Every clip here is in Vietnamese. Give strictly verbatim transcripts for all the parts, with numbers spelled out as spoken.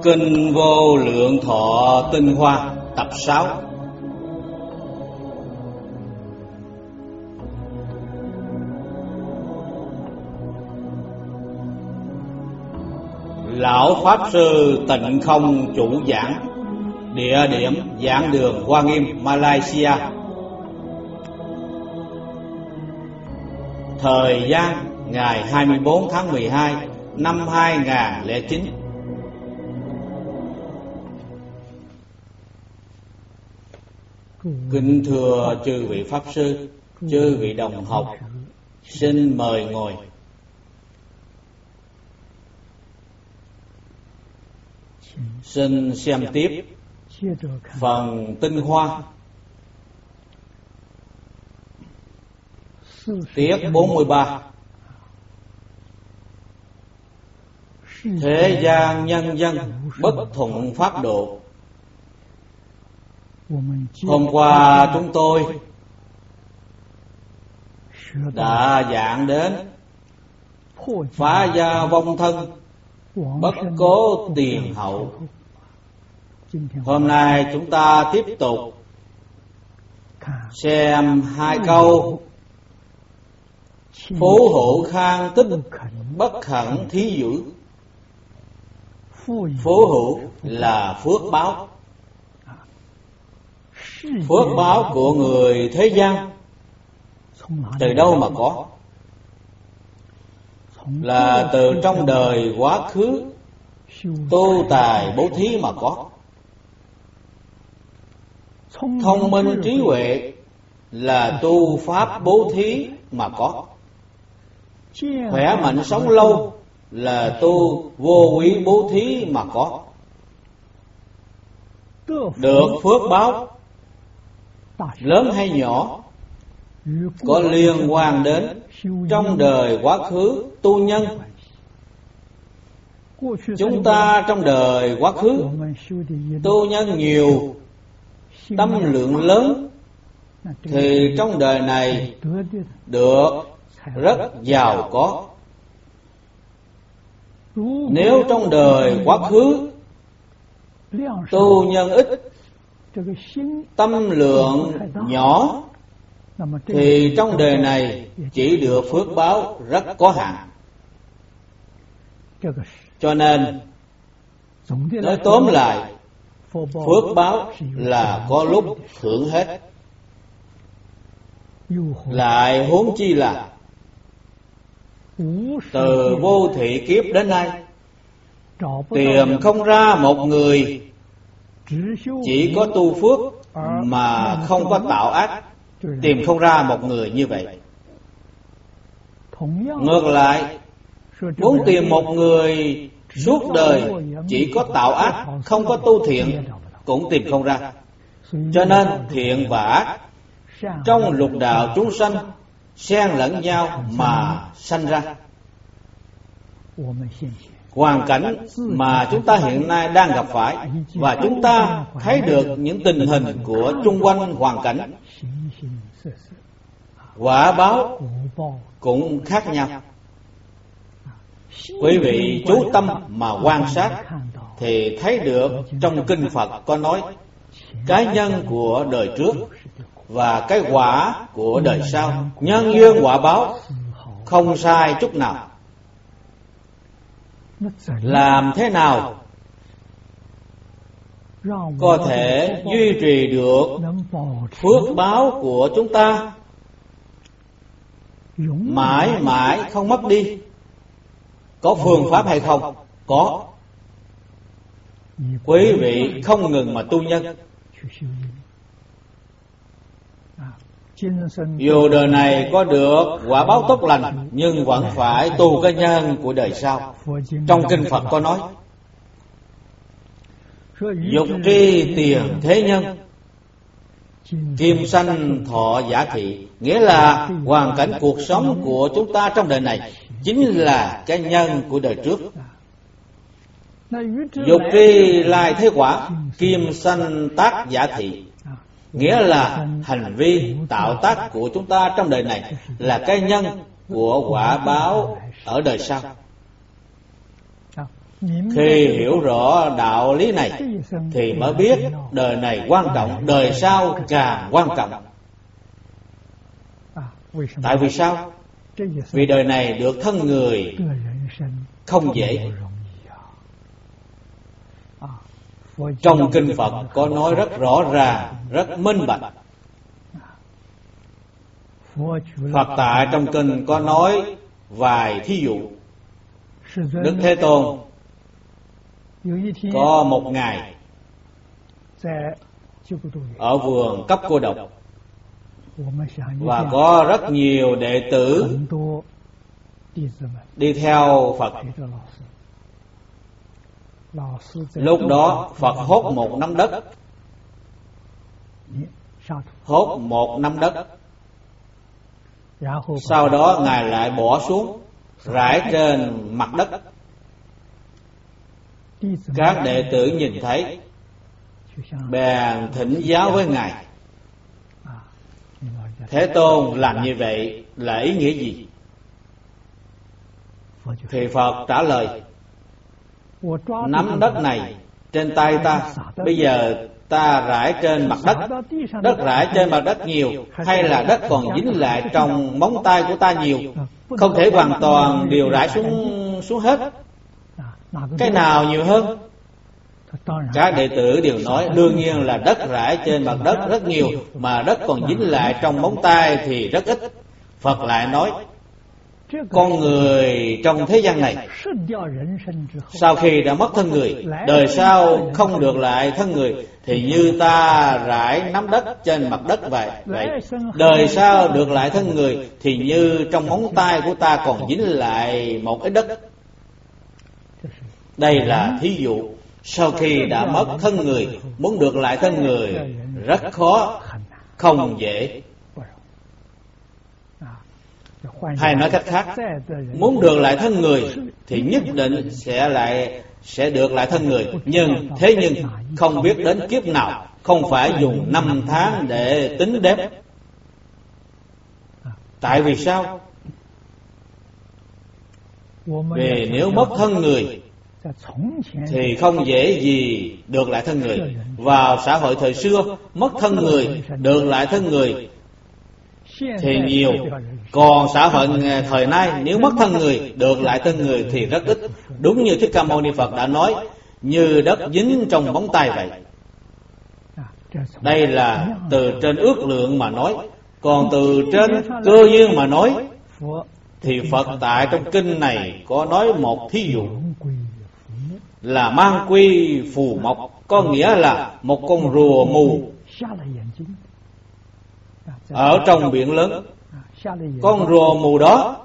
Kinh Vô Lượng Thọ Tinh Hoa tập sáu. Lão Pháp Sư Tịnh Không chủ giảng. Địa điểm Giảng đường Hoa Nghiêm, Malaysia. Thời gian ngày hai mươi bốn tháng mười hai năm hai nghìn không trăm lẻ chín. Kính thưa chư vị Pháp Sư, chư vị đồng học, xin mời ngồi. Xin xem tiếp phần tinh hoa, tiết bốn mươi ba. Thế gian nhân dân bất thuận pháp độ. Hôm qua chúng tôi đã giảng đến phá gia vong thân, bất cố tiền hậu. Hôm nay chúng ta tiếp tục xem hai câu. Phú hữu khang tích, bất khẩn thí dữ. Phú hữu là phước báo. Phước báo của người thế gian từ đâu mà có? Là từ trong đời quá khứ tu tài bố thí mà có. Thông minh trí huệ là tu pháp bố thí mà có. Khỏe mạnh sống lâu là tu vô quý bố thí mà có. Được phước báo lớn hay nhỏ có liên quan đến trong đời quá khứ tu nhân. Chúng ta trong đời quá khứ tu nhân nhiều, tâm lượng lớn, thì trong đời này được rất giàu có. Nếu trong đời quá khứ tu nhân ít, tâm lượng nhỏ, thì trong đời này chỉ được phước báo rất có hạn. Cho nên nói tóm lại, phước báo là có lúc hưởng hết. Lại huống chi là từ vô thị kiếp đến nay tìm không ra một người chỉ có tu phước mà không có tạo ác. Tìm không ra một người như vậy. Ngược lại, muốn tìm một người suốt đời chỉ có tạo ác, không có tu thiện, cũng tìm không ra. Cho nên thiện và ác trong lục đạo chúng sanh xen lẫn nhau mà sanh ra. Hoàn cảnh mà chúng ta hiện nay đang gặp phải, và chúng ta thấy được những tình hình của chung quanh hoàn cảnh, quả báo cũng khác nhau. Quý vị chú tâm mà quan sát thì thấy được trong kinh Phật có nói cái nhân của đời trước và cái quả của đời sau, nhân duyên quả báo không sai chút nào. Làm thế nào có thể duy trì được phước báo của chúng ta mãi mãi không mất đi? Có phương pháp hay không? Có. Quý vị không ngừng mà tu nhân. Dù đời này có được quả báo tốt lành, nhưng vẫn phải tu cái nhân của đời sau. Trong kinh Phật có nói dục tri tiền thế nhân, kim sanh thọ giả thị. Nghĩa là hoàn cảnh cuộc sống của chúng ta trong đời này chính là cái nhân của đời trước. Dục tri lai thế quả, kim sanh tác giả thị. Nghĩa là hành vi tạo tác của chúng ta trong đời này là cái nhân của quả báo ở đời sau. Khi hiểu rõ đạo lý này thì mới biết đời này quan trọng, đời sau càng quan trọng. Tại vì sao? Vì đời này được thân người không dễ. Trong kinh Phật có nói rất rõ ràng, rất minh bạch. Phật tại trong kinh có nói vài thí dụ. Đức Thế Tôn có một ngày ở vườn Cấp Cô Độc, và có rất nhiều đệ tử đi theo Phật. Lúc đó Phật hốt một nắm đất, hốt một nắm đất. Sau đó Ngài lại bỏ xuống, rải trên mặt đất. Các đệ tử nhìn thấy, bèn thỉnh giáo với Ngài: Thế Tôn làm như vậy là ý nghĩa gì? Thì Phật trả lời: nắm đất này trên tay ta, bây giờ ta rải trên mặt đất. Đất rải trên mặt đất nhiều, hay là đất còn dính lại trong móng tay của ta nhiều? Không thể hoàn toàn đều rải xuống xuống hết. Cái nào nhiều hơn? Các đệ tử đều nói đương nhiên là đất rải trên mặt đất rất nhiều, mà đất còn dính lại trong móng tay thì rất ít. Phật lại nói: con người trong thế gian này, sau khi đã mất thân người, đời sau không được lại thân người, thì như ta rải nắm đất trên mặt đất vậy. vậy Đời sau được lại thân người, thì như trong móng tay của ta còn dính lại một ít đất. Đây là thí dụ. Sau khi đã mất thân người, muốn được lại thân người rất khó, không dễ. Hay nói cách khác, muốn được lại thân người thì nhất định sẽ lại sẽ được lại thân người, nhưng thế nhưng không biết đến kiếp nào, không phải dùng năm tháng để tính đếm. Tại vì sao? Vì nếu mất thân người thì không dễ gì được lại thân người. Vào xã hội thời xưa, mất thân người, được lại thân người thì nhiều. Còn xã hội thời nay, nếu mất thân người, được lại thân người thì rất ít. Đúng như Thích Ca Mâu Ni Phật đã nói, như đất dính trong móng tay vậy. Đây là từ trên ước lượng mà nói. Còn từ trên cơ duyên mà nói, thì Phật tại trong kinh này có nói một thí dụ là mang quy phù mộc, có nghĩa là một con rùa mù ở trong biển lớn. Con rùa mù đó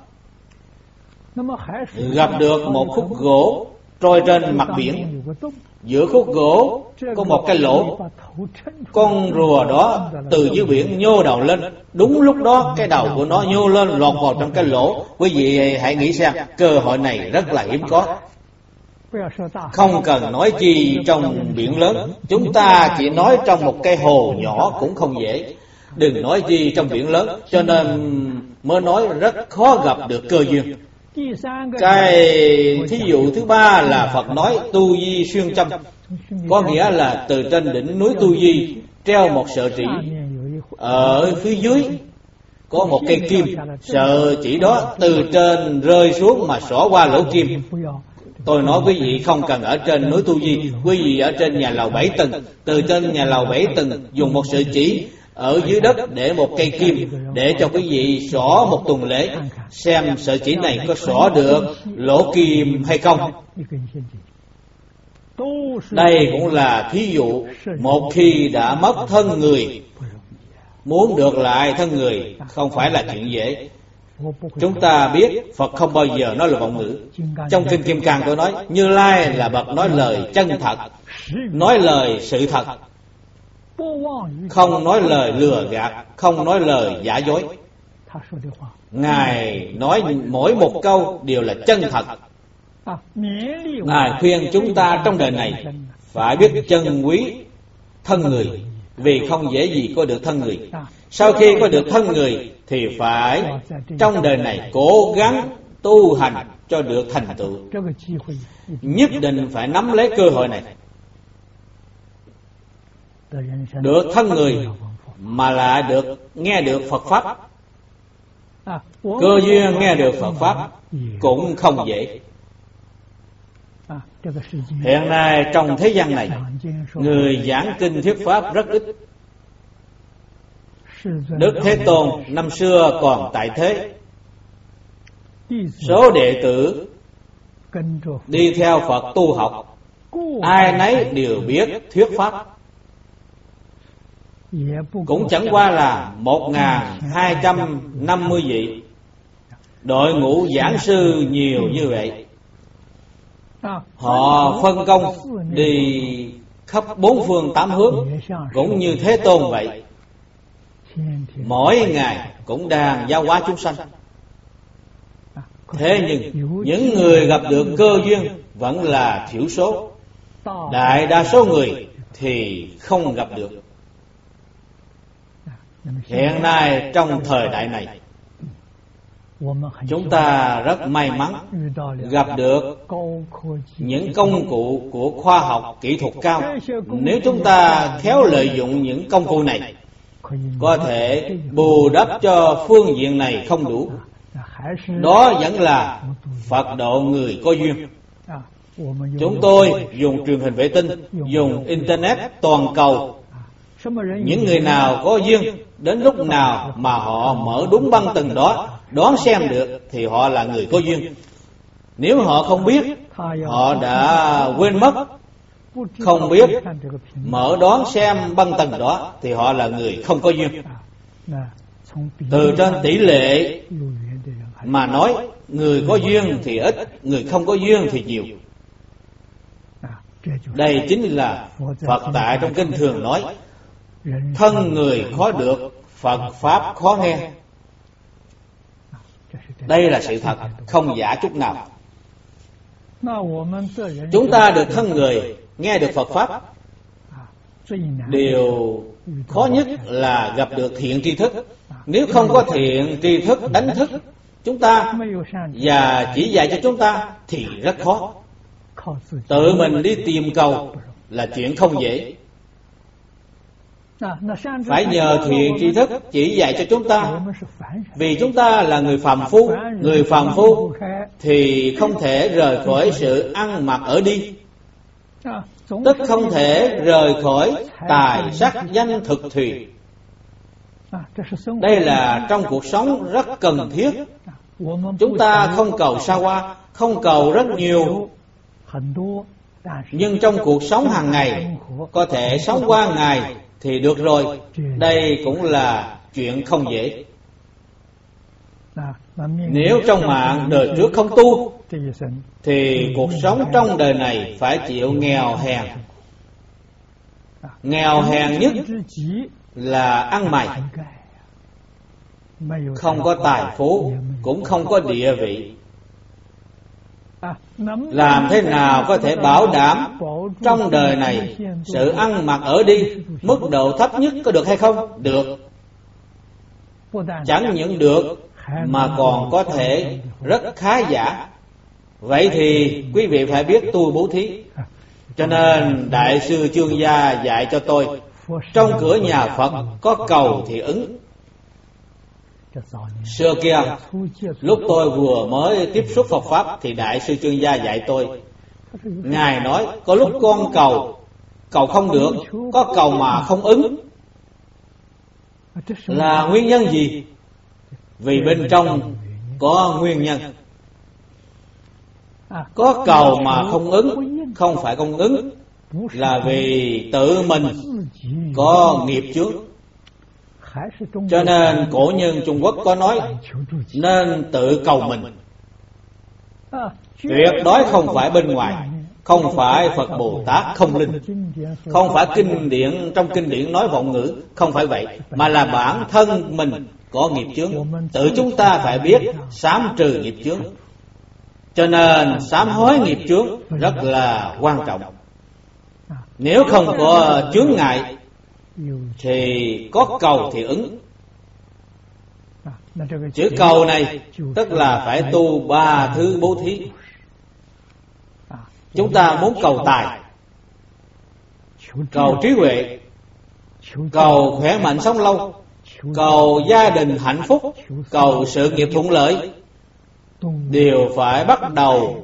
gặp được một khúc gỗ trôi trên mặt biển. Giữa khúc gỗ có một cái lỗ. Con rùa đó từ dưới biển nhô đầu lên. Đúng lúc đó cái đầu của nó nhô lên lọt vào trong cái lỗ. Quý vị hãy nghĩ xem, cơ hội này rất là hiếm có. Không cần nói chi trong biển lớn, chúng ta chỉ nói trong một cái hồ nhỏ cũng không dễ, đừng nói gì trong biển lớn. Cho nên mới nói rất khó gặp được cơ duyên. Cái thí dụ thứ ba là Phật nói tu di xuyên châm, có nghĩa là từ trên đỉnh núi Tu Di treo một sợi chỉ, ở phía dưới có một cây kim. Sợi chỉ đó từ trên rơi xuống mà xỏ qua lỗ kim. Tôi nói quý vị không cần ở trên núi Tu Di, quý vị ở trên nhà lầu bảy tầng, từ trên nhà lầu bảy tầng dùng một sợi chỉ, ở dưới đất để một cây kim, để cho quý vị xỏ một tuần lễ, xem sợi chỉ này có xỏ được lỗ kim hay không. Đây cũng là thí dụ. Một khi đã mất thân người, muốn được lại thân người không phải là chuyện dễ. Chúng ta biết Phật không bao giờ nói lời vọng ngữ. Trong Kinh Kim Cang tôi nói Như Lai là bậc nói lời chân thật, nói lời sự thật, không nói lời lừa gạt, không nói lời giả dối. Ngài nói mỗi một câu đều là chân thật. Ngài khuyên chúng ta trong đời này phải biết trân quý thân người, vì không dễ gì có được thân người. Sau khi có được thân người thì phải trong đời này cố gắng tu hành cho được thành tựu. Nhất định phải nắm lấy cơ hội này. Được thân người mà lại được nghe được Phật Pháp. Cơ duyên nghe được Phật Pháp cũng không dễ. Hiện nay trong thế gian này, người giảng kinh thuyết Pháp rất ít. Đức Thế Tôn năm xưa còn tại thế, số đệ tử đi theo Phật tu học, ai nấy đều biết thuyết Pháp. Cũng chẳng qua là một nghìn hai trăm năm mươi vị. Đội ngũ giảng sư nhiều như vậy, họ phân công đi khắp bốn phương tám hướng, cũng như Thế Tôn vậy. Mỗi ngày cũng đang giáo hóa chúng sanh. Thế nhưng những người gặp được cơ duyên vẫn là thiểu số. Đại đa số người thì không gặp được. Hiện nay trong thời đại này, chúng ta rất may mắn gặp được những công cụ của khoa học kỹ thuật cao. Nếu chúng ta khéo lợi dụng những công cụ này, có thể bù đắp cho phương diện này không đủ. Đó vẫn là Phật độ người có duyên. Chúng tôi dùng truyền hình vệ tinh, dùng Internet toàn cầu. Những người nào có duyên, đến lúc nào mà họ mở đúng băng tầng đó, đoán xem được thì họ là người có duyên. Nếu họ không biết, họ đã quên mất, không biết mở đoán xem băng tầng đó thì họ là người không có duyên. Từ trên tỷ lệ mà nói, người có duyên thì ít, người không có duyên thì nhiều. Đây chính là Phật tại trong kinh thường nói, thân người khó được, Phật Pháp khó nghe. Đây là sự thật, không giả chút nào. Chúng ta được thân người, nghe được Phật Pháp. Điều khó nhất là gặp được thiện tri thức. Nếu không có thiện tri thức đánh thức chúng ta và chỉ dạy cho chúng ta thì rất khó. Tự mình đi tìm cầu là chuyện không dễ. Phải nhờ thiện tri thức chỉ dạy cho chúng ta. Vì chúng ta là người phàm phu, người phàm phu thì không thể rời khỏi sự ăn mặc ở đi, tức không thể rời khỏi tài sắc danh thực thùy. Đây là trong cuộc sống rất cần thiết. Chúng ta không cầu xa hoa, không cầu rất nhiều, nhưng trong cuộc sống hàng ngày có thể sống qua ngày thì được rồi. Đây cũng là chuyện không dễ. Nếu trong mạng đời trước không tu thì cuộc sống trong đời này phải chịu nghèo hèn. Nghèo hèn nhất là ăn mày, không có tài phú, cũng không có địa vị. Làm thế nào có thể bảo đảm trong đời này sự ăn mặc ở đi mức độ thấp nhất có được hay không? Được. Chẳng những được mà còn có thể rất khá giả. Vậy thì quý vị phải biết tu bố thí. Cho nên Đại sư Chương Gia dạy cho tôi, trong cửa nhà Phật có cầu thì ứng. Xưa kia, lúc tôi vừa mới tiếp xúc Phật Pháp thì Đại sư Chương Gia dạy tôi. Ngài nói, có lúc con cầu, cầu không được, có cầu mà không ứng. Là nguyên nhân gì? Vì bên trong có nguyên nhân. Có cầu mà không ứng, không phải không ứng, là vì tự mình có nghiệp chướng. Cho nên cổ nhân Trung Quốc có nói, nên tự cầu mình. Tuyệt đối không phải bên ngoài, không phải Phật Bồ Tát không linh, không phải kinh điển, trong kinh điển nói vọng ngữ, không phải vậy, mà là bản thân mình có nghiệp chướng. Tự chúng ta phải biết sám trừ nghiệp chướng. Cho nên sám hối nghiệp chướng rất là quan trọng. Nếu không có chướng ngại thì có cầu thì ứng. Chữ cầu này tức là phải tu ba thứ bố thí. Chúng ta muốn cầu tài, cầu trí huệ, cầu khỏe mạnh sống lâu, cầu gia đình hạnh phúc, cầu sự nghiệp thuận lợi, đều phải bắt đầu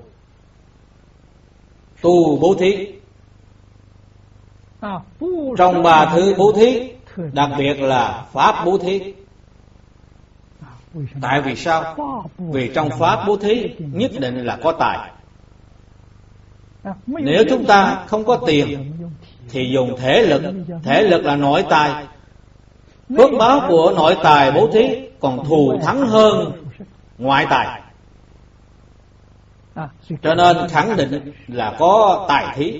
tu bố thí. Trong ba thứ bố thí, đặc biệt là pháp bố thí. Tại vì sao? Vì trong pháp bố thí nhất định là có tài. Nếu chúng ta không có tiền thì dùng thể lực. Thể lực là nội tài. Phước báo của nội tài bố thí còn thù thắng hơn ngoại tài. Cho nên khẳng định là có tài thí.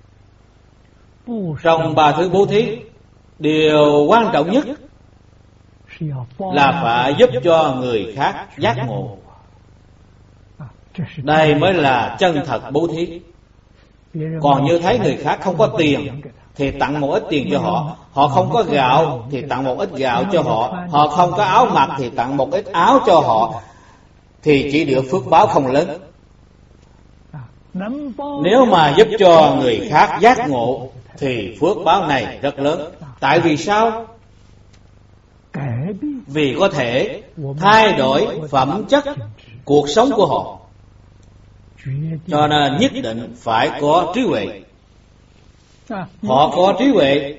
Trong ba thứ bố thí, điều quan trọng nhất là phải giúp cho người khác giác ngộ. Đây mới là chân thật bố thí. Còn như thấy người khác không có tiền thì tặng một ít tiền cho họ, họ không có gạo thì tặng một ít gạo cho họ, họ không có áo mặc thì tặng một ít áo cho họ, thì chỉ được phước báo không lớn. Nếu mà giúp cho người khác giác ngộ thì phước báo này rất lớn. Tại vì sao? Vì có thể thay đổi phẩm chất cuộc sống của họ. Cho nên nhất định phải có trí huệ. Họ có trí huệ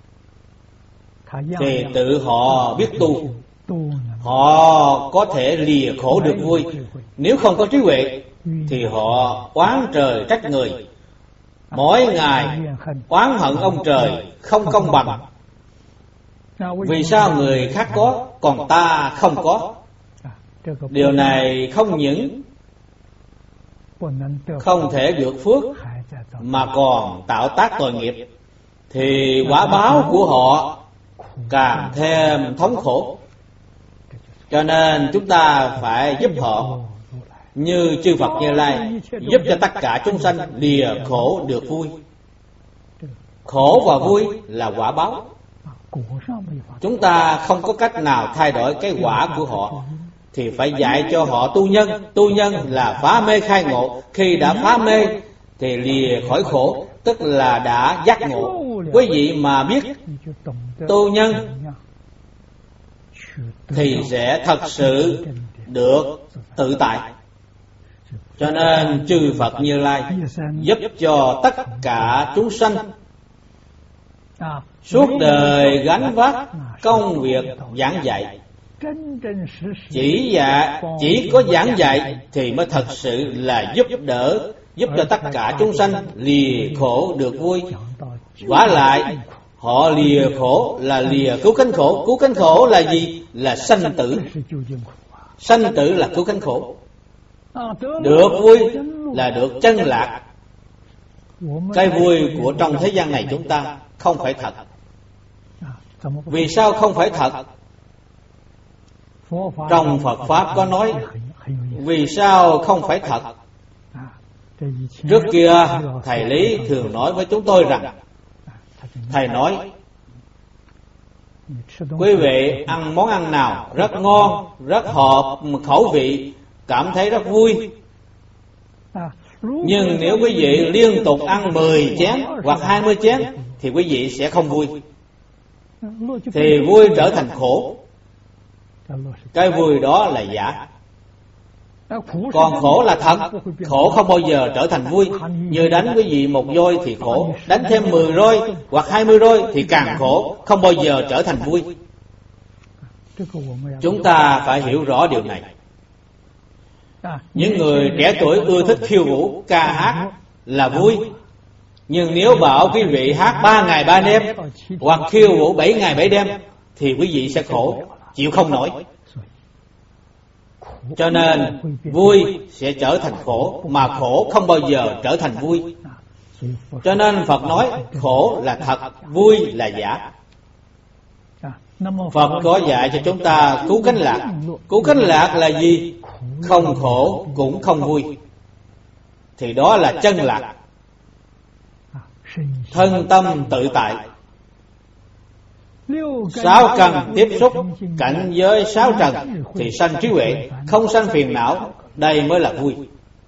thì tự họ biết tu, họ có thể lìa khổ được vui. Nếu không có trí huệ thì họ oán trời trách người, mỗi ngày oán hận ông trời không công bằng. Vì sao người khác có còn ta không có? Điều này không những không thể được phước mà còn tạo tác tội nghiệp, thì quả báo của họ càng thêm thống khổ. Cho nên chúng ta phải giúp họ như chư Phật Như Lai giúp cho tất cả chúng sanh lìa khổ được vui. Khổ và vui là quả báo. Chúng ta không có cách nào thay đổi cái quả của họ, thì phải dạy cho họ tu nhân. Tu nhân là phá mê khai ngộ. Khi đã phá mê thì lìa khỏi khổ, tức là đã giác ngộ. Quý vị mà biết tu nhân thì sẽ thật sự được tự tại. Cho nên chư Phật Như Lai giúp cho tất cả chúng sanh suốt đời gánh vác công việc giảng dạy. Chỉ dạ chỉ có giảng dạy thì mới thật sự là giúp đỡ, giúp cho tất cả chúng sanh lìa khổ được vui. Quả lại họ lìa khổ là lìa cứu cánh khổ. Cứu cánh khổ là gì? Là sanh tử. Sanh tử là cứu cánh khổ. Được vui là được chân lạc. Cái vui của trong thế gian này chúng ta không phải thật. Vì sao không phải thật? Trong Phật Pháp có nói vì sao không phải thật. Trước kia thầy Lý thường nói với chúng tôi rằng, thầy nói quý vị ăn món ăn nào rất ngon, rất hợp khẩu vị, cảm thấy rất vui. Nhưng nếu quý vị liên tục ăn mười chén hoặc hai mươi chén thì quý vị sẽ không vui. Thì vui trở thành khổ. Cái vui đó là giả. Còn khổ là thật. Khổ không bao giờ trở thành vui. Như đánh quý vị một roi thì khổ, đánh thêm mười roi hoặc hai mươi roi thì càng khổ, không bao giờ trở thành vui. Chúng ta phải hiểu rõ điều này. Những người trẻ tuổi ưa thích khiêu vũ, ca hát là vui. Nhưng nếu bảo quý vị hát ba ngày ba đêm hoặc khiêu vũ bảy ngày bảy đêm thì quý vị sẽ khổ, chịu không nổi. Cho nên vui sẽ trở thành khổ, mà khổ không bao giờ trở thành vui. Cho nên Phật nói khổ là thật, vui là giả. Phật có dạy cho chúng ta cứu cánh lạc. Cứu cánh lạc là gì? Không khổ cũng không vui, thì đó là chân lạc. Thân tâm tự tại. Sáu căn tiếp xúc cảnh giới sáu trần thì sanh trí huệ, không sanh phiền não, đây mới là vui.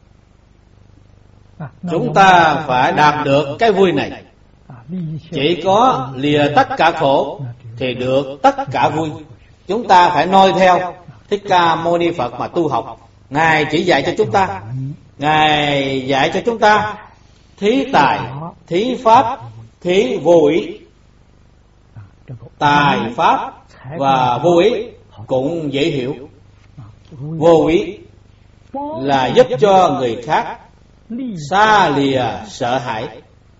Chúng ta phải đạt được cái vui này. Chỉ có lìa tất cả khổ thì được tất cả vui. Chúng ta phải noi theo Thích Ca Mâu Ni Phật mà tu học. Ngài chỉ dạy cho chúng ta, Ngài dạy cho chúng ta thí tài, thí pháp, thí vô ý. Tài pháp và vô ý cũng dễ hiểu. Vô ý là giúp cho người khác xa lìa sợ hãi,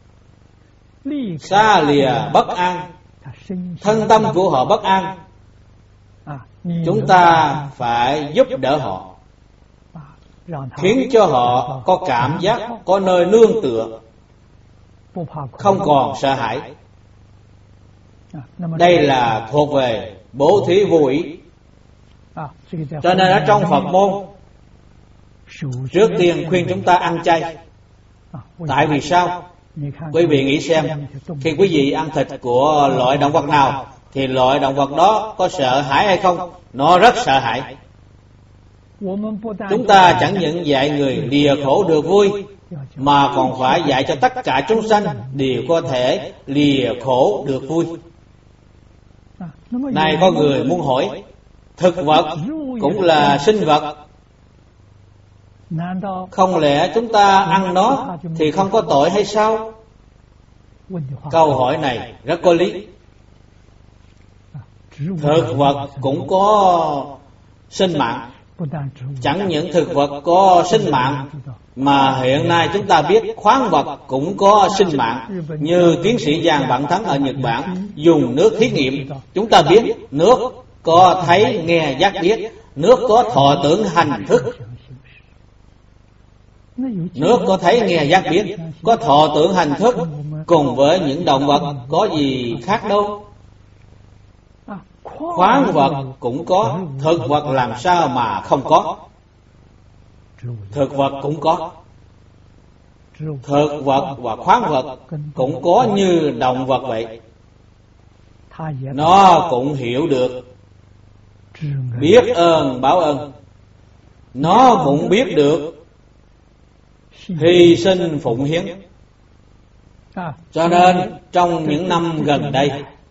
xa lìa bất an, thân tâm của họ bất an. Chúng ta phải giúp đỡ họ, khiến cho họ có cảm giác có nơi nương tựa, không còn sợ hãi. Đây là thuộc về bố thí vô ý. Cho nên ở trong Phật môn, trước tiên khuyên chúng ta ăn chay. Tại vì sao? Quý vị nghĩ xem, khi quý vị ăn thịt của loại động vật nào thì loại động vật đó có sợ hãi hay không? Nó rất sợ hãi. Chúng ta chẳng những dạy người lìa khổ được vui, mà còn phải dạy cho tất cả chúng sanh đều có thể lìa khổ được vui. Này có người muốn hỏi, thực vật cũng là sinh vật, không lẽ chúng ta ăn nó thì không có tội hay sao? Câu hỏi này rất có lý. Thực vật cũng có sinh mạng. Chẳng những thực vật có sinh mạng, mà hiện nay chúng ta biết khoáng vật cũng có sinh mạng. Như tiến sĩ Giang Vạn Thắng ở Nhật Bản dùng nước thí nghiệm, chúng ta biết nước có thấy nghe giác biết, nước có thọ tưởng hành thức. Nước có thấy nghe giác biết, có thọ tưởng hành thức, cùng với những động vật có gì khác đâu. Khoáng vật cũng có, thực vật làm sao mà không có? Thực vật cũng có. Thực vật và khoáng vật cũng có như động vật vậy. Nó cũng hiểu được biết ơn báo ơn. Nó cũng biết được hy sinh phụng hiến. Cho nên trong những năm gần đây,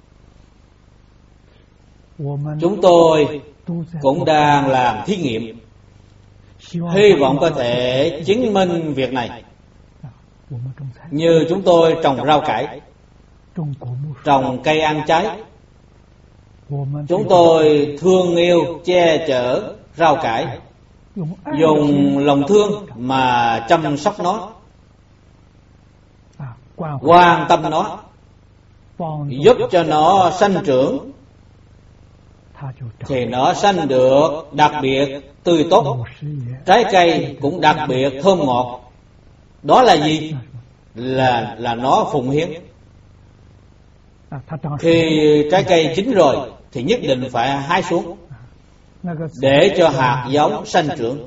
chúng tôi cũng đang làm thí nghiệm, hy vọng có thể chứng minh việc này. Như chúng tôi trồng rau cải, trồng cây ăn trái, chúng tôi thương yêu che chở rau cải, dùng lòng thương mà chăm sóc nó, quan tâm nó, giúp cho nó sanh trưởng, thì nó sanh được đặc biệt tươi tốt, trái cây cũng đặc biệt thơm ngọt. Đó là gì? Là là nó phụng hiến. Khi trái cây chín rồi thì nhất định phải hái xuống, để cho hạt giống sanh trưởng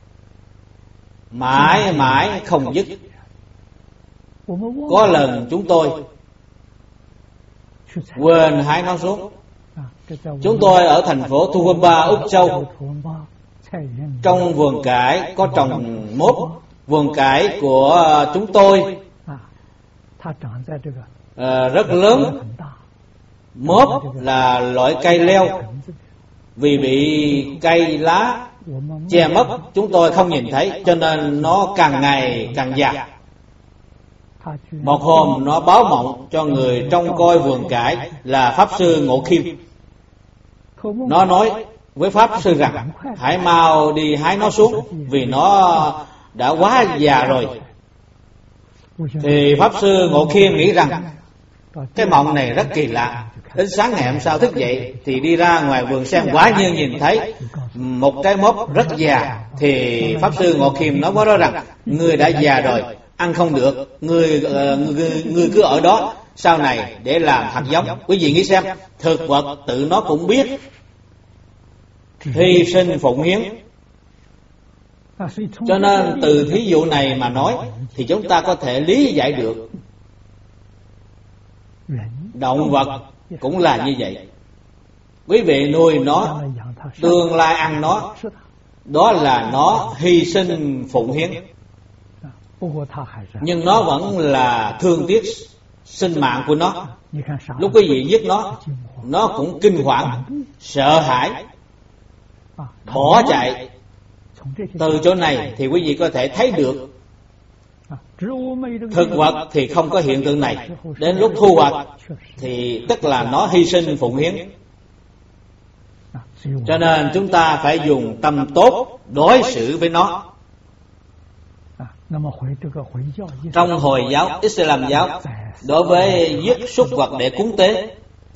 mãi mãi không dứt. Có lần chúng tôi quên hái nó xuống. Chúng tôi ở thành phố Thu Vân Ba, Úc Châu, trong vườn cải có trồng mốt. Vườn cải của chúng tôi à, rất lớn. Mốt là loại cây leo, vì bị cây lá che mất chúng tôi không nhìn thấy, cho nên nó càng ngày càng già. Một hôm nó báo mộng cho người trông coi vườn cải là Pháp Sư Ngộ Khiêm. Nó nói với Pháp Sư rằng hãy mau đi hái nó xuống, vì nó đã quá già rồi. Thì Pháp Sư Ngộ Khiêm nghĩ rằng cái mộng này rất kỳ lạ. Đến sáng ngày hôm sau thức dậy thì đi ra ngoài vườn xem, quả nhiên nhìn thấy một cái mốt rất già. Thì Pháp Sư Ngộ Khiêm nó mới nói rằng người đã già rồi, ăn không được, người, uh, người, người cứ ở đó, sau này để làm hạt giống. Quý vị nghĩ xem, thực vật tự nó cũng biết hy sinh phụng hiến. Cho nên từ thí dụ này mà nói thì chúng ta có thể lý giải được động vật cũng là như vậy. Quý vị nuôi nó, tương lai ăn nó, đó là nó hy sinh phụng hiến. Nhưng nó vẫn là thương tiếc sinh mạng của nó. Lúc quý vị giết nó, nó cũng kinh hoàng, sợ hãi, bỏ chạy. Từ chỗ này thì quý vị có thể thấy được thực vật thì không có hiện tượng này. Đến lúc thu hoạch thì tức là nó hy sinh phụng hiến. Cho nên chúng ta phải dùng tâm tốt đối xử với nó. Trong Hồi giáo, Islam giáo, đối với giết súc vật để cúng tế,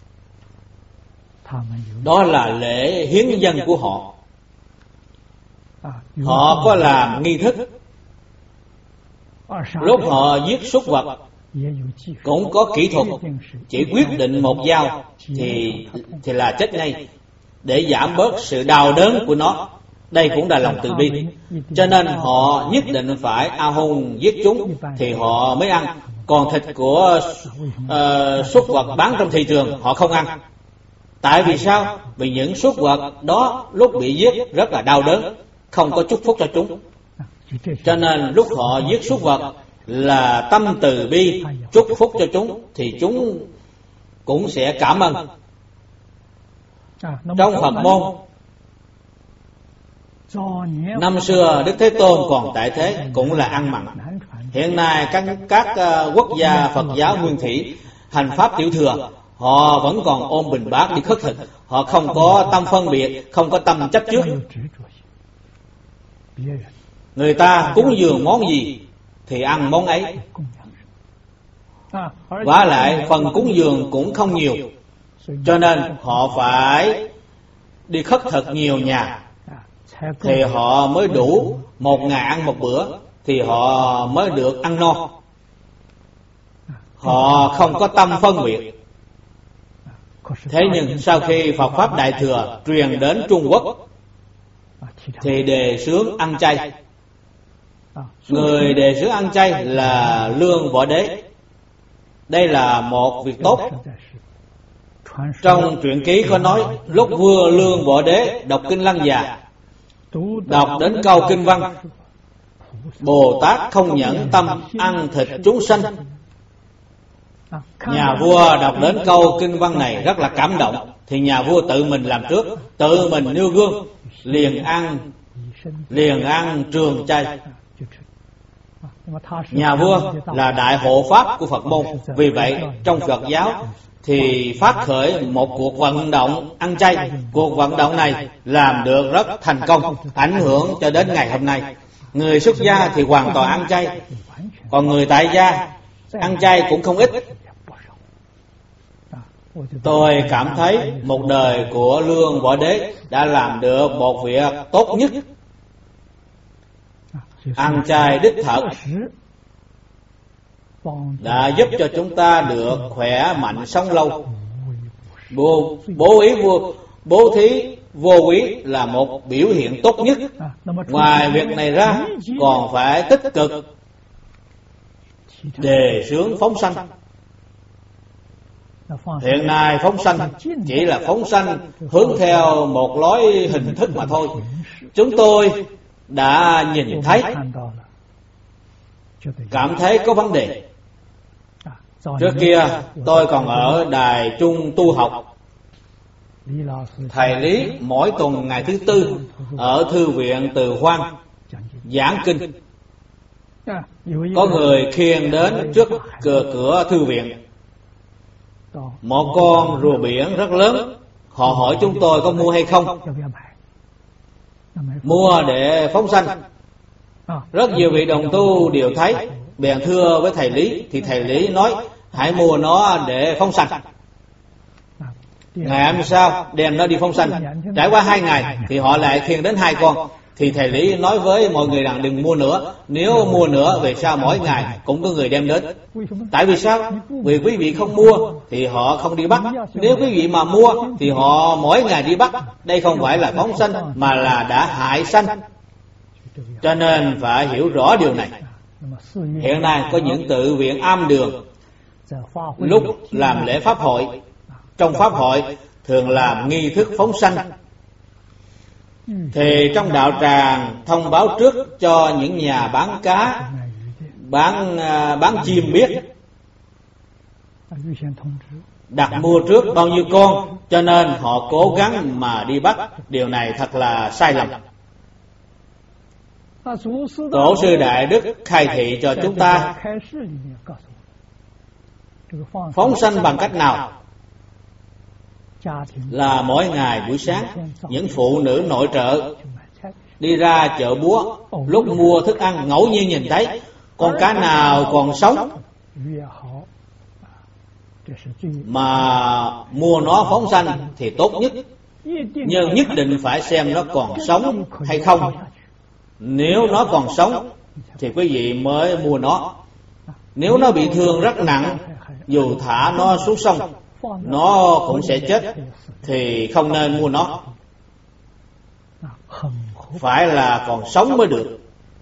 đó là lễ hiến dân của họ. Họ có làm nghi thức. Lúc họ giết súc vật cũng có kỹ thuật, chỉ quyết định một dao thì thì là chết ngay, để giảm bớt sự đau đớn của nó. Đây cũng là lòng từ bi. Cho nên họ nhất định phải a hôn giết chúng thì họ mới ăn. Còn thịt của uh, súc vật bán trong thị trường họ không ăn. Tại vì sao? Vì những súc vật đó lúc bị giết rất là đau đớn, không có chúc phúc cho chúng. Cho nên lúc họ giết súc vật là tâm từ bi chúc phúc cho chúng, thì chúng cũng sẽ cảm ơn. Trong Phật môn, năm xưa Đức Thế Tôn còn tại thế cũng là ăn mặn. Hiện nay các các quốc gia Phật giáo nguyên thủy hành pháp tiểu thừa, họ vẫn còn ôm bình bát đi khất thực. Họ không có tâm phân biệt, không có tâm chấp trước. Người ta cúng dường món gì thì ăn món ấy. Vả lại phần cúng dường cũng không nhiều, cho nên họ phải đi khất thực nhiều nhà thì họ mới đủ một ngày ăn một bữa, thì họ mới được ăn no. Họ không có tâm phân biệt. Thế nhưng sau khi Phật Pháp Đại Thừa truyền đến Trung Quốc thì đề xướng ăn chay. Người đề xướng ăn chay là Lương Võ Đế. Đây là một việc tốt. Trong truyện ký có nói, lúc vua Lương Võ Đế đọc kinh Lăng Già, đọc đến câu kinh văn Bồ Tát không nhẫn tâm ăn thịt chúng sanh. Nhà vua đọc đến câu kinh văn này rất là cảm động, thì nhà vua tự mình làm trước, tự mình nêu gương, liền ăn liền ăn trường chay. Nhà vua là đại hộ pháp của Phật môn. Vì vậy trong Phật giáo thì phát khởi một cuộc vận động ăn chay. Cuộc vận động này làm được rất thành công, ảnh hưởng cho đến ngày hôm nay. Người xuất gia thì hoàn toàn ăn chay, còn người tại gia ăn chay cũng không ít. Tôi cảm thấy một đời của Lương Võ Đế đã làm được một việc tốt nhất. Ăn chay đích thật đã giúp cho chúng ta được khỏe mạnh sống lâu. Bố, bố ý vô, bố thí vô quý là một biểu hiện tốt nhất. Ngoài việc này ra còn phải tích cực đề xướng phóng sanh. Hiện nay phóng sanh chỉ là phóng sanh hướng theo một lối hình thức mà thôi. Chúng tôi đã nhìn thấy, cảm thấy có vấn đề. Trước kia tôi còn ở đài Trung tu học. Thầy Lý mỗi tuần ngày thứ tư ở thư viện Từ Hoan giảng kinh. Có người khiêng đến trước cửa cửa thư viện một con rùa biển rất lớn. Họ hỏi chúng tôi có mua hay không. Mua để phóng sanh. Rất nhiều vị đồng tu đều thấy, bèn thưa với thầy Lý, thì thầy Lý nói hãy mua nó để phóng sanh. Ngày hôm sau đem nó đi phóng sanh. Trải qua hai ngày thì họ lại khiêng đến hai con. Thì thầy Lý nói với mọi người rằng đừng mua nữa. Nếu mua nữa về sau mỗi ngày cũng có người đem đến. Tại vì sao? Vì quý vị không mua thì họ không đi bắt. Nếu quý vị mà mua thì họ mỗi ngày đi bắt. Đây không phải là phóng sanh mà là đã hại sanh. Cho nên phải hiểu rõ điều này. Hiện nay có những tự viện am đường, lúc làm lễ pháp hội trong pháp hội thường làm nghi thức phóng sanh, thì trong đạo tràng thông báo trước cho những nhà bán cá, bán bán chim biết, đặt mua trước bao nhiêu con, cho nên họ cố gắng mà đi bắt. Điều này thật là sai lầm. Tổ sư Đại Đức khai thị cho chúng ta phóng sanh bằng cách nào? Là mỗi ngày buổi sáng, những phụ nữ nội trợ đi ra chợ búa, lúc mua thức ăn ngẫu nhiên nhìn thấy con cá nào còn sống mà mua nó phóng sanh thì tốt nhất, nhưng nhất định phải xem nó còn sống hay không. Nếu nó còn sống thì quý vị mới mua nó. Nếu nó bị thương rất nặng, dù thả nó xuống sông nó cũng sẽ chết, thì không nên mua nó. Phải là còn sống mới được.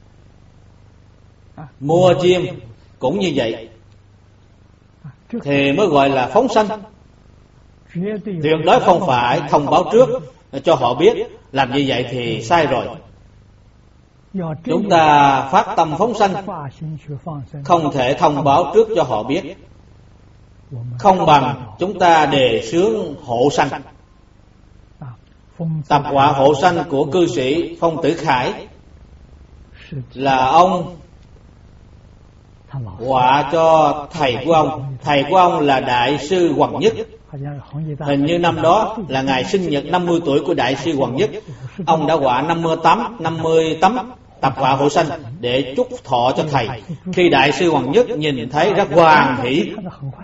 Mua chim cũng như vậy, thì mới gọi là phóng sanh. Tuyệt đối không phải thông báo trước cho họ biết, làm như vậy thì sai rồi. Chúng ta phát tâm phóng sanh, không thể thông báo trước cho họ biết. Không bằng chúng ta đề xướng hộ sanh. Tập họa hộ sanh của cư sĩ Phong Tử Khải là ông họa cho thầy của ông. Thầy của ông là Đại sư Hoàng Nhất. Hình như năm đó là ngày sinh nhật năm mươi tuổi của Đại sư Hoàng Nhất. Ông đã họa năm mươi tấm, năm mươi tấm tập họa hộ sanh để chúc thọ cho thầy. Khi Đại sư Hoàng Nhất nhìn thấy rất hoan hỷ.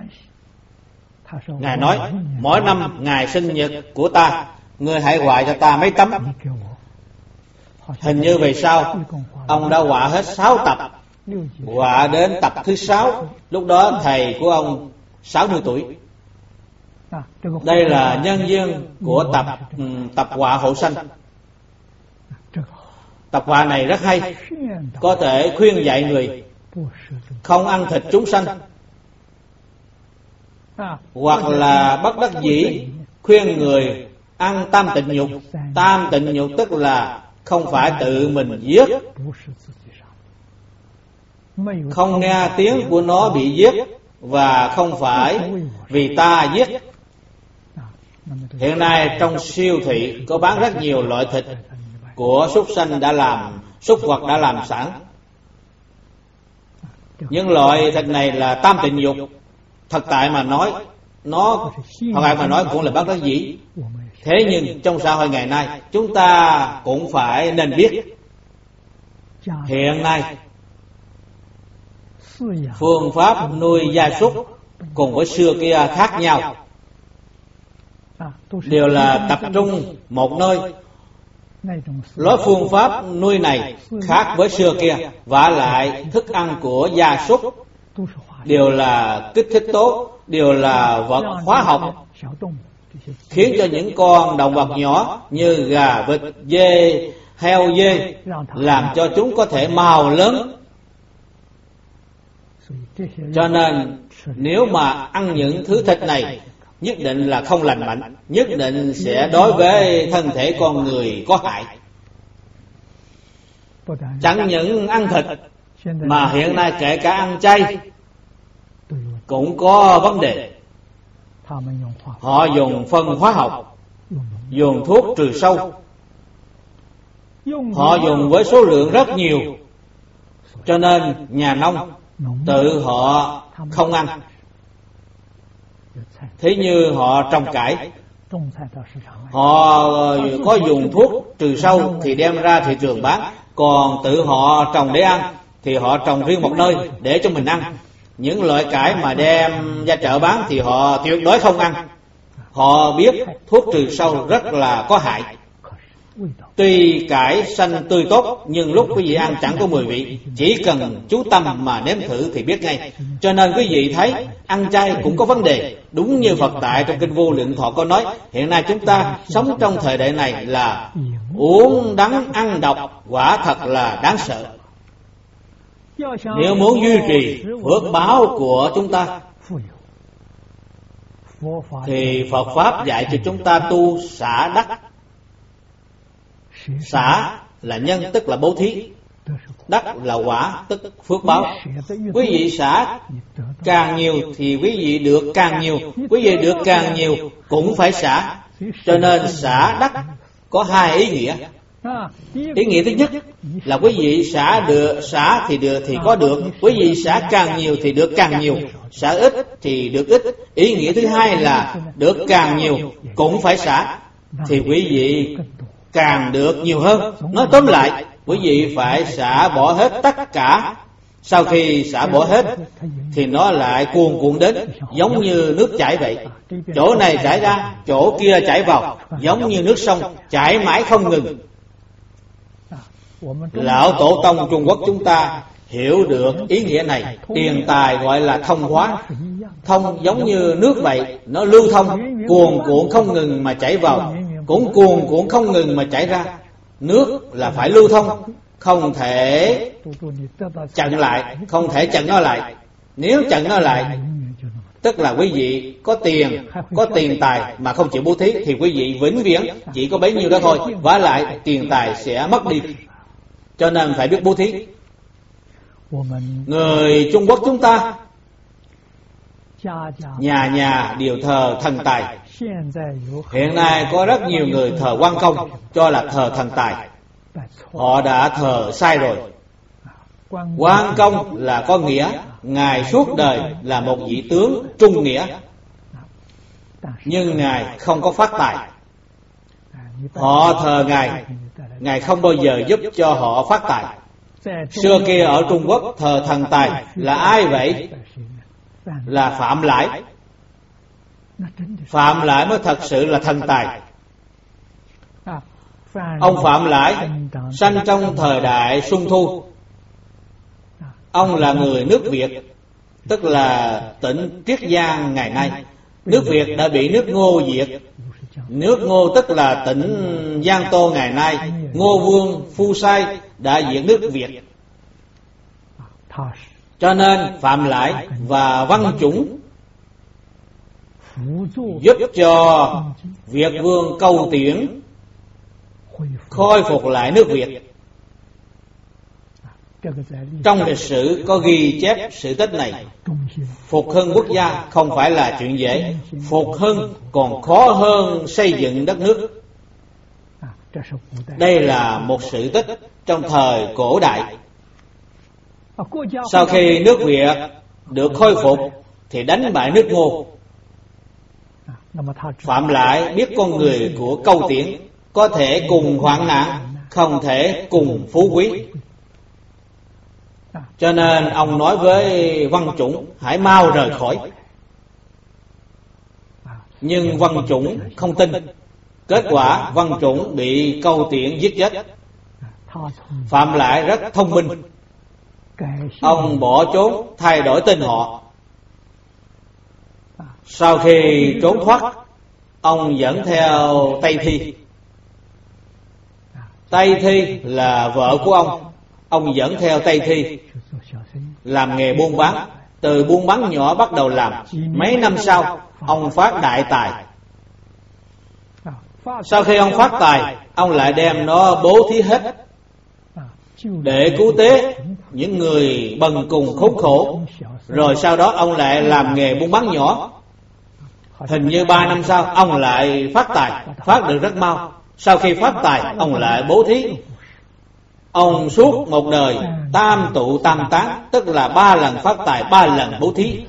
Ngài nói, mỗi năm ngày sinh nhật của ta, ngươi hãy họa cho ta mấy tấm. Hình như về sau ông đã họa hết sáu tập, họa đến tập thứ sáu. Lúc đó thầy của ông sáu mươi tuổi. Đây là nhân duyên của tập tập họa hộ sanh. Tập họa này rất hay, có thể khuyên dạy người không ăn thịt chúng sanh, hoặc là bất đắc dĩ khuyên người ăn tam tịnh nhục. Tam tịnh nhục tức là không phải tự mình giết, không nghe tiếng của nó bị giết, và không phải vì ta giết. Hiện nay trong siêu thị có bán rất nhiều loại thịt của súc sanh đã làm, súc vật đã làm sẵn. Những loại thịt này là tam tịnh nhục. Thật tại mà nói, nó thật tại mà nói cũng là bất đắc dĩ. Thế nhưng trong xã hội ngày nay, chúng ta cũng phải nên biết, hiện nay phương pháp nuôi gia súc cùng với xưa kia khác nhau, đều là tập trung một nơi. Lối phương pháp nuôi này khác với xưa kia, vả lại thức ăn của gia súc đều là kích thích tốt, đều là vật hóa học, khiến cho những con động vật nhỏ như gà, vịt, dê, heo, dê, làm cho chúng có thể mào lớn. Cho nên nếu mà ăn những thứ thịt này, nhất định là không lành mạnh, nhất định sẽ đối với thân thể con người có hại. Chẳng những ăn thịt, mà hiện nay kể cả ăn chay cũng có vấn đề. Họ dùng phân hóa học, dùng thuốc trừ sâu, họ dùng với số lượng rất nhiều, cho nên nhà nông tự họ không ăn. Thế như họ trồng cải, họ có dùng thuốc trừ sâu thì đem ra thị trường bán, còn tự họ trồng để ăn thì họ trồng riêng một nơi để cho mình ăn. Những loại cải mà đem ra chợ bán thì họ tuyệt đối không ăn. Họ biết thuốc trừ sâu rất là có hại. Tuy cải xanh tươi tốt, nhưng lúc quý vị ăn chẳng có mùi vị. Chỉ cần chú tâm mà nếm thử thì biết ngay. Cho nên quý vị thấy ăn chay cũng có vấn đề. Đúng như Phật tại trong Kinh Vô Lượng Thọ có nói, hiện nay chúng ta sống trong thời đại này là uống đắng ăn độc, quả thật là đáng sợ. Nếu muốn duy trì phước báo của chúng ta, thì Phật Pháp dạy cho chúng ta tu xả đắc. Xả là nhân tức là bố thí, đắc là quả tức phước báo. Quý vị xả càng nhiều thì quý vị được càng nhiều, quý vị được càng nhiều cũng phải xả. Cho nên xả đắc có hai ý nghĩa. Ý nghĩa thứ nhất là quý vị xả được, xả thì được thì có được, quý vị xả càng nhiều thì được càng nhiều, xả ít thì được ít. Ý nghĩa thứ hai là được càng nhiều cũng phải xả, thì quý vị càng được nhiều hơn. Nói tóm lại, quý vị phải xả bỏ hết tất cả. Sau khi xả bỏ hết thì nó lại cuồn cuộn đến, giống như nước chảy vậy. Chỗ này chảy ra, chỗ kia chảy vào, giống như nước sông chảy mãi không ngừng. Lão Tổ tông Trung Quốc chúng ta hiểu được ý nghĩa này. Tiền tài gọi là thông hóa. Thông giống như nước vậy, nó lưu thông, cuồn cuộn không ngừng mà chảy vào, cũng cuồn cuộn không ngừng mà chảy ra. Nước là phải lưu thông, không thể chặn lại, không thể chặn nó lại. Nếu chặn nó lại, tức là quý vị có tiền, có tiền tài mà không chịu bố thí, thì quý vị vĩnh viễn chỉ có bấy nhiêu đó thôi, vả lại tiền tài sẽ mất đi. Cho nên phải biết bố thí. Người Trung Quốc chúng ta nhà nhà đều thờ thần tài. Hiện nay có rất nhiều người thờ Quan Công cho là thờ thần tài. Họ đã thờ sai rồi. Quan Công là có nghĩa Ngài suốt đời là một vị tướng trung nghĩa, nhưng Ngài không có phát tài. Họ thờ Ngài, Ngài không bao giờ giúp cho họ phát tài. Xưa kia ở Trung Quốc thờ thần tài là ai vậy? Là Phạm Lãi. Phạm Lãi mới thật sự là thần tài. Ông Phạm Lãi sanh trong thời đại Xuân Thu. Ông là người nước Việt, tức là tỉnh Triết Giang ngày nay. Nước Việt đã bị nước Ngô diệt. Nước Ngô tức là tỉnh Giang Tô ngày nay. Ngô Vương Phu Sai đã diệt nước Việt. Cho nên Phạm Lãi và Văn Chủng giúp cho Việt Vương Câu Tiễn khôi phục lại nước Việt. Trong lịch sử có ghi chép sự tích này. Phục hưng quốc gia không phải là chuyện dễ. Phục hưng còn khó hơn xây dựng đất nước. Đây là một sự tích trong thời cổ đại. Sau khi nước Việt được khôi phục thì đánh bại nước Ngô. Phạm Lãi biết con người của Câu Tiễn có thể cùng hoạn nạn, không thể cùng phú quý. Cho nên ông nói với Văn Chủng hãy mau rời khỏi. Nhưng Văn Chủng không tin. Kết quả Văn Chủng bị Câu Tiễn giết chết. Phạm Lãi rất thông minh. Ông bỏ trốn, thay đổi tên họ. Sau khi trốn thoát, ông dẫn theo Tây Thi. Tây Thi là vợ của ông. Ông dẫn theo Tây Thi làm nghề buôn bán. Từ buôn bán nhỏ bắt đầu làm. Mấy năm sau ông phát đại tài. Sau khi ông phát tài, ông lại đem nó bố thí hết để cứu tế những người bần cùng khốn khổ. Rồi sau đó ông lại làm nghề buôn bán nhỏ. Hình như ba năm sau ông lại phát tài, phát được rất mau. Sau khi phát tài, ông lại bố thí. Ông suốt một đời tam tụ tam tán, tức là ba lần phát tài, ba lần bố thí.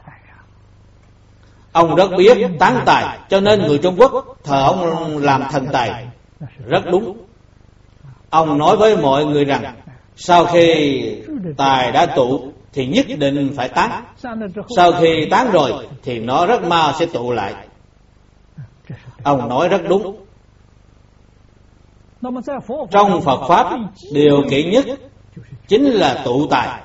Ông rất biết tán tài, cho nên người Trung Quốc thờ ông làm thần tài rất đúng. Ông nói với mọi người rằng sau khi tài đã tụ thì nhất định phải tán. Sau khi tán rồi thì nó rất mau sẽ tụ lại. Ông nói rất đúng. Trong Phật Pháp, điều kiện nhất chính là tụ tài.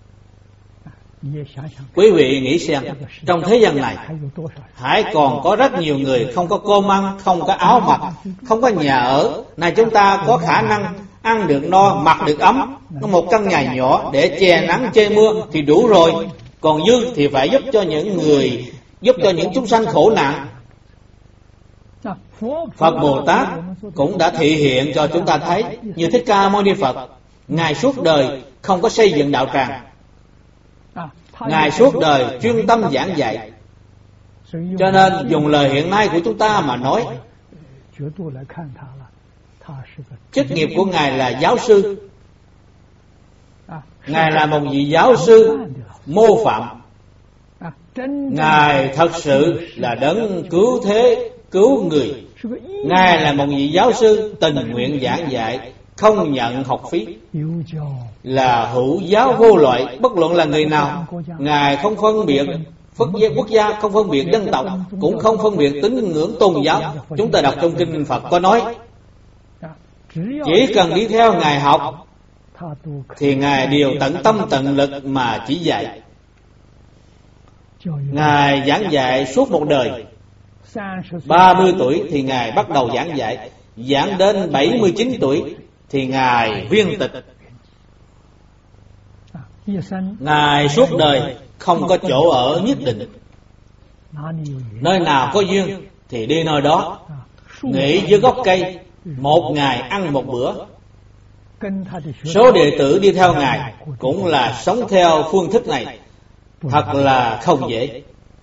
Quý vị nghĩ xem, trong thế gian này hãy còn có rất nhiều người không có cơm ăn, không có áo mặc, không có nhà ở. Này chúng ta có khả năng ăn được no, mặc được ấm, có một căn nhà nhỏ để che nắng che mưa thì đủ rồi. Còn dư thì phải giúp cho những người giúp cho những chúng sanh khổ nạn. Phật Bồ Tát cũng đã thị hiện cho chúng ta thấy, như Thích Ca Mâu Ni Phật, Ngài suốt đời không có xây dựng đạo tràng, Ngài suốt đời chuyên tâm giảng dạy. Cho nên dùng lời hiện nay của chúng ta mà nói, chức nghiệp của Ngài là giáo sư. Ngài là một vị giáo sư mô phạm. Ngài thật sự là đấng cứu thế, cứu người. Ngài là một vị giáo sư tình nguyện giảng dạy, không nhận học phí, là hữu giáo vô loại. Bất luận là người nào, Ngài không phân biệt Phật giáo quốc gia, không phân biệt dân tộc, cũng không phân biệt tín ngưỡng tôn giáo. Chúng ta đọc trong kinh Phật có nói, chỉ cần đi theo Ngài học thì Ngài đều tận tâm tận lực mà chỉ dạy. Ngài giảng dạy suốt một đời. Ba mươi tuổi thì Ngài bắt đầu giảng dạy, giảng đến bảy mươi chín tuổi thì Ngài viên tịch. Ngài suốt đời không có chỗ ở nhất định, nơi nào có duyên thì đi nơi đó, nghỉ dưới gốc cây, một ngày ăn một bữa. Số đệ tử đi theo Ngài cũng là sống theo phương thức này, thật là không dễ.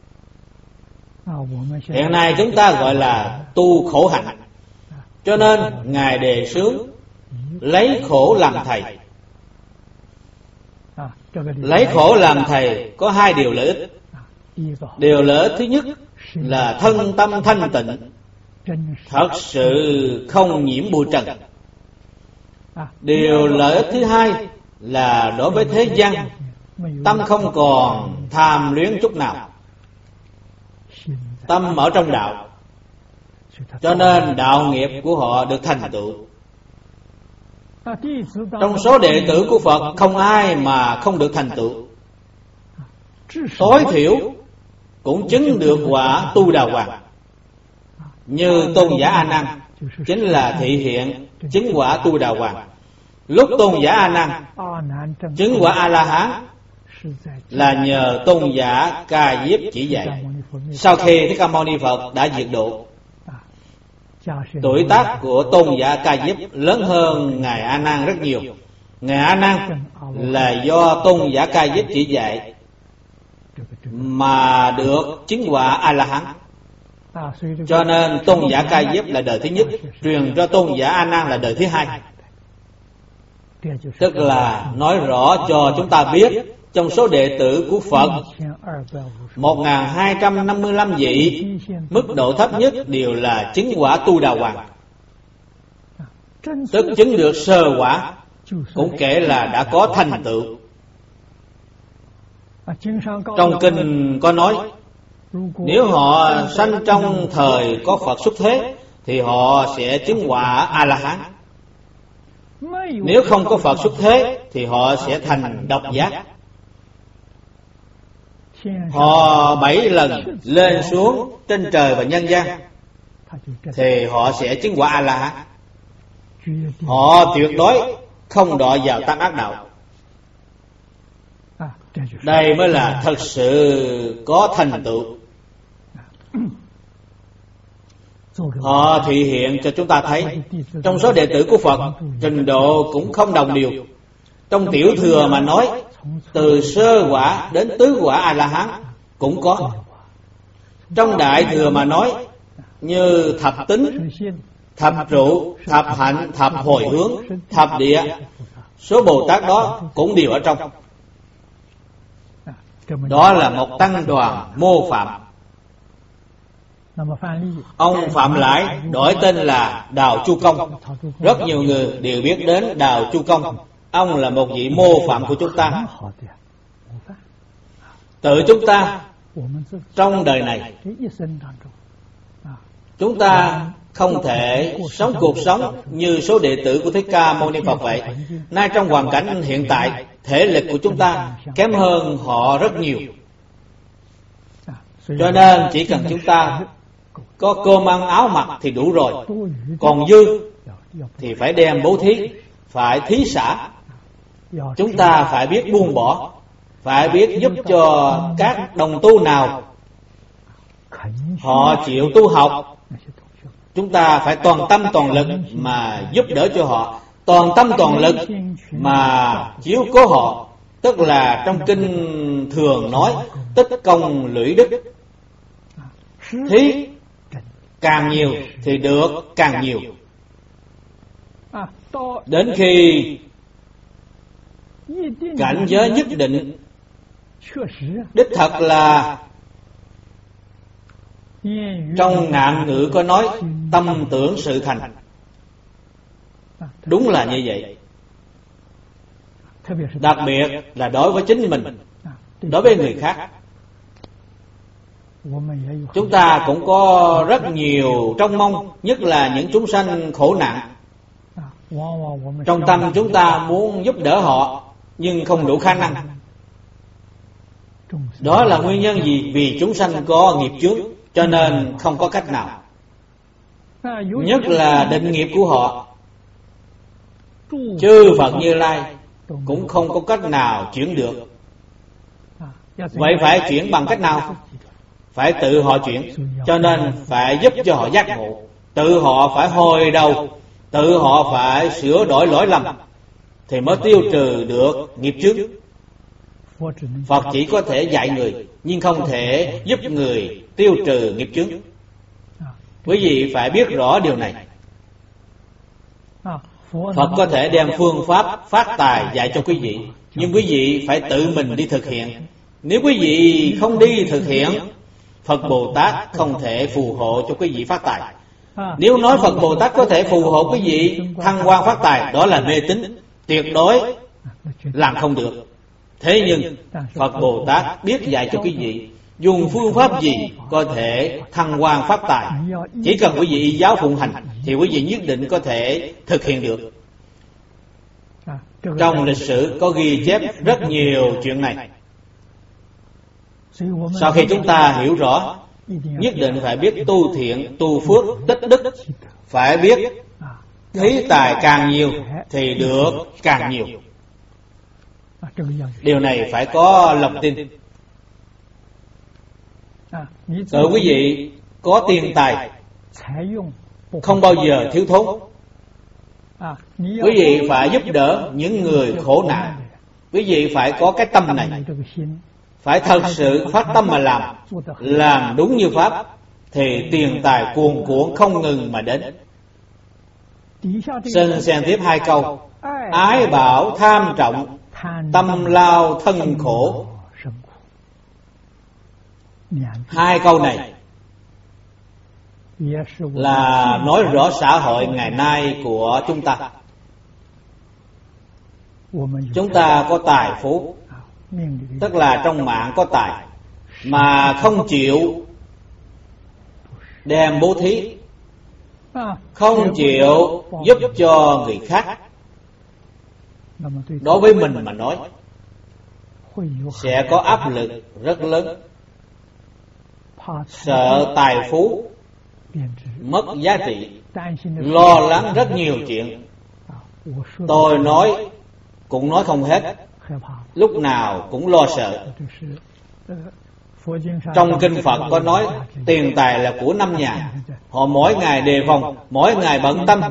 Hiện nay chúng ta gọi là tu khổ hạnh. Cho nên Ngài đề xướng lấy khổ làm thầy. Lấy khổ làm thầy có hai điều lợi ích. Điều lợi ích thứ nhất là thân tâm thanh tịnh, thật sự không nhiễm bụi trần. Điều lợi ích thứ hai là đối với thế gian, tâm không còn tham luyến chút nào, tâm ở trong đạo. Cho nên đạo nghiệp của họ được thành tựu. Trong số đệ tử của Phật không ai mà không được thành tựu. Tối thiểu cũng chứng được quả tu đà hoàng. Như tôn giả A Nan chính là thị hiện chứng quả tu đà hoàng. Lúc tôn giả A Nan chứng quả A La Hán là nhờ tôn giả Ca Diếp chỉ dạy. Sau khi Thích Ca Mâu Ni Phật đã diệt độ, tuổi tác của tôn giả Ca Diếp lớn hơn Ngài A Nan rất nhiều. Ngài A Nan là do tôn giả Ca Diếp chỉ dạy mà được chứng quả A La Hán. Cho nên tôn giả Ca Diếp là đời thứ nhất, truyền cho tôn giả A Nan là đời thứ hai. Tức là nói rõ cho chúng ta biết, trong số đệ tử của Phật một nghìn hai trăm năm mươi lăm vị, mức độ thấp nhất đều là chứng quả tu đà hoàng, tức chứng được sơ quả, cũng kể là đã có thành tựu. Trong kinh có nói, nếu họ sanh trong thời có Phật xuất thế thì họ sẽ chứng quả A La Hán. Nếu không có Phật xuất thế thì họ sẽ thành độc giác. Họ bảy lần lên xuống trên trời và nhân gian thì họ sẽ chứng quả A La Hán. Họ tuyệt đối không đọa vào tam ác đạo. Đây mới là thật sự có thành tựu. Họ thị hiện cho chúng ta thấy, trong số đệ tử của Phật trình độ cũng không đồng đều. Trong tiểu thừa mà nói, từ sơ quả đến tứ quả A La Hán cũng có. Trong đại thừa mà nói, như thập tính, thập trụ, thập hạnh, thập hồi hướng, thập địa, số Bồ Tát đó cũng đều ở trong. Đó là một tăng đoàn mô phạm. Ông Phạm Lãi đổi tên là Đào Chu Công. Rất nhiều người đều biết đến Đào Chu Công. Ông là một vị mô phạm của chúng ta. Tự chúng ta trong đời này, chúng ta không thể sống cuộc sống như số đệ tử của Thích Ca Mâu Ni Phật vậy. Nay trong hoàn cảnh hiện tại, thể lực của chúng ta kém hơn họ rất nhiều. Cho nên chỉ cần chúng ta có cơm ăn áo mặc thì đủ rồi. Còn dư thì phải đem bố thí, phải thí xả. Chúng ta phải biết buông bỏ, phải biết giúp cho các đồng tu nào họ chịu tu học, chúng ta phải toàn tâm toàn lực mà giúp đỡ cho họ, toàn tâm toàn lực mà chiếu cố họ. Tức là trong kinh thường nói tích công lũy đức, thí càng nhiều thì được càng nhiều. Đến khi cảnh giới nhất định, đích thật là trong ngạn ngữ có nói tâm tưởng sự thành. Đúng là như vậy. Đặc biệt là đối với chính mình, đối với người khác. Chúng ta cũng có rất nhiều trông mong, nhất là những chúng sanh khổ nạn. Trong tâm chúng ta muốn giúp đỡ họ, nhưng không đủ khả năng. Đó là nguyên nhân gì? Vì chúng sanh có nghiệp chướng, cho nên không có cách nào. Nhất là định nghiệp của họ, chư Phật Như Lai cũng không có cách nào chuyển được. Vậy phải chuyển bằng cách nào? Phải tự họ chuyển. Cho nên phải giúp cho họ giác ngộ, tự họ phải hồi đầu, tự họ phải sửa đổi lỗi lầm, thì mới tiêu trừ được nghiệp chướng. Phật chỉ có thể dạy người, nhưng không thể giúp người tiêu trừ nghiệp chướng. Quý vị phải biết rõ điều này. Phật có thể đem phương pháp phát tài dạy cho quý vị, nhưng quý vị phải tự mình đi thực hiện. Nếu quý vị không đi thực hiện, Phật Bồ Tát không thể phù hộ cho quý vị phát tài. Nếu nói Phật Bồ Tát có thể phù hộ quý vị thăng quan phát tài, đó là mê tín, tuyệt đối làm không được. Thế nhưng Phật Bồ Tát biết dạy cho quý vị dùng phương pháp gì có thể thăng quan phát tài. Chỉ cần quý vị giáo phụng hành thì quý vị nhất định có thể thực hiện được. Trong lịch sử có ghi chép rất nhiều chuyện này. Sau khi chúng ta hiểu rõ, nhất định phải biết tu thiện, tu phước, tích đức. Phải biết thí tài càng nhiều thì được càng nhiều. Điều này phải có lòng tin. Tự quý vị có tiền tài, không bao giờ thiếu thốn. Quý vị phải giúp đỡ những người khổ nạn. Quý vị phải có cái tâm này, phải thật sự phát tâm mà làm, làm đúng như pháp, thì tiền tài cuồn cuộn không ngừng mà đến. Xin xem tiếp hai câu. Ái bảo tham trọng, tâm lao thân khổ. Hai câu này là nói rõ xã hội ngày nay của chúng ta. Chúng ta có tài phú, tức là trong mạng có tài, mà không chịu đem bố thí, không chịu giúp cho người khác. Đối với mình mà nói, sẽ có áp lực rất lớn. Sợ tài phú mất giá trị, lo lắng rất nhiều chuyện. Tôi nói cũng nói không hết, lúc nào cũng lo sợ. Trong kinh Phật có nói tiền tài là của năm nhà, họ mỗi ngày đề phòng, mỗi ngày bận tâm,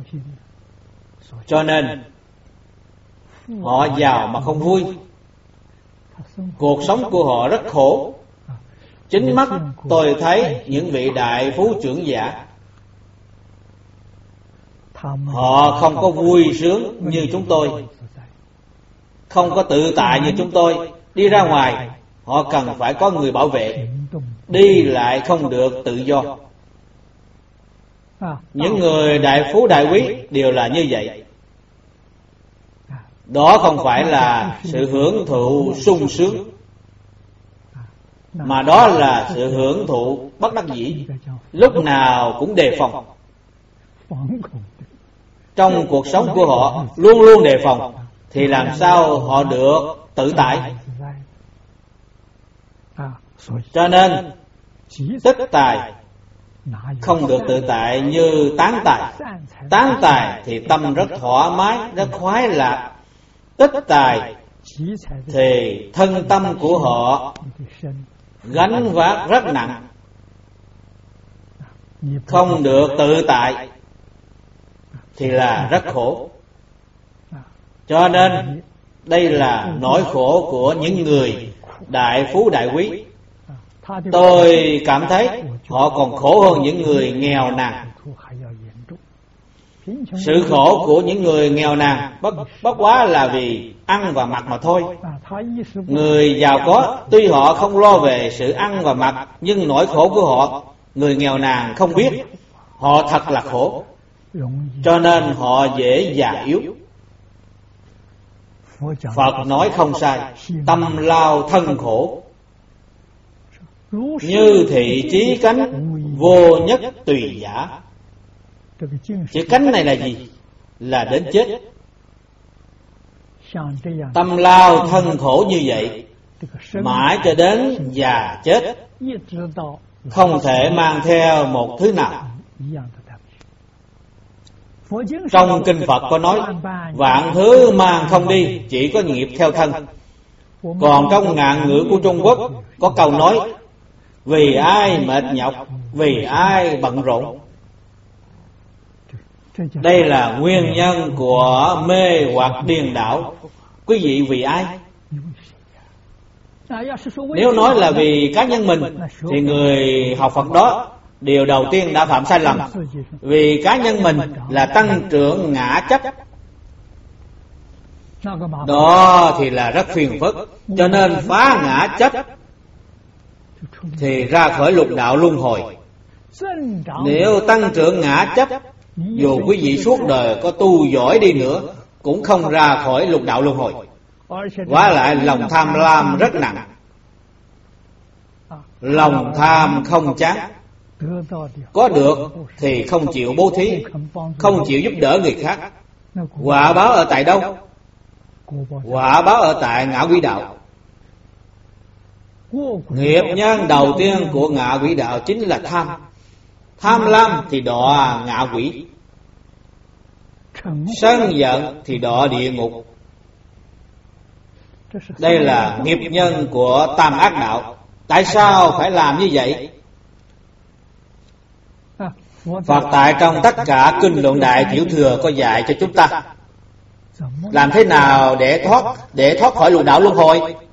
cho nên họ giàu mà không vui. Cuộc sống của họ rất khổ. Chính mắt tôi thấy những vị đại phú trưởng giả, họ không có vui sướng như chúng tôi, không có tự tại như chúng tôi. Đi ra ngoài họ cần phải có người bảo vệ, đi lại không được tự do. Những người đại phú đại quý đều là như vậy. Đó không phải là sự hưởng thụ sung sướng, mà đó là sự hưởng thụ bất đắc dĩ, lúc nào cũng đề phòng. Trong cuộc sống của họ luôn luôn đề phòng, thì làm sao họ được tự tại? Cho nên tích tài không được tự tại như tán tài. Tán tài thì tâm rất thoải mái, rất khoái lạc. Tích tài thì thân tâm của họ gánh vác rất nặng. không được tự tại thì là rất khổ. Cho nên đây là nỗi khổ của những người đại phú đại quý. Tôi cảm thấy họ còn khổ hơn những người nghèo nàn. Sự khổ của những người nghèo nàn bất, bất quá là vì ăn và mặc mà thôi. Người giàu có tuy họ không lo về sự ăn và mặc, nhưng nỗi khổ của họ người nghèo nàn không biết. Họ thật là khổ, cho nên họ dễ già yếu. Phật nói không sai, tâm lao thân khổ, như thị chí cánh vô nhất tùy giả. Chữ cánh này là gì? Là đến chết. Tâm lao thân khổ như vậy, mãi cho đến già chết, không thể mang theo một thứ nào. Trong kinh Phật có nói vạn thứ mang không đi, chỉ có nghiệp theo thân. Còn trong ngạn ngữ của Trung Quốc có câu nói vì ai mệt nhọc, vì ai bận rộn. Đây là nguyên nhân của mê hoặc điên đảo. Quý vị vì ai? Nếu nói là vì cá nhân mình thì người học Phật đó điều đầu tiên đã phạm sai lầm. Vì cá nhân mình là tăng trưởng ngã chấp, đó thì là rất phiền phức. Cho nên phá ngã chấp thì ra khỏi lục đạo luân hồi. Nếu tăng trưởng ngã chấp, dù quý vị suốt đời có tu giỏi đi nữa cũng không ra khỏi lục đạo luân hồi. Vả lại lòng tham lam rất nặng. Lòng tham không chán. Có được thì không chịu bố thí, không chịu giúp đỡ người khác. Quả báo ở tại đâu? Quả báo ở tại ngạ quỷ đạo. Nghiệp nhân đầu tiên của ngạ quỷ đạo chính là tham. Tham lam thì đọa ngạ quỷ, sân giận thì đọa địa ngục. Đây là nghiệp nhân của tam ác đạo. Tại sao phải làm như vậy? Phật tại trong tất cả kinh luận Đại Tiểu Thừa có dạy cho chúng ta làm thế nào để thoát để thoát khỏi lục đạo luân hồi.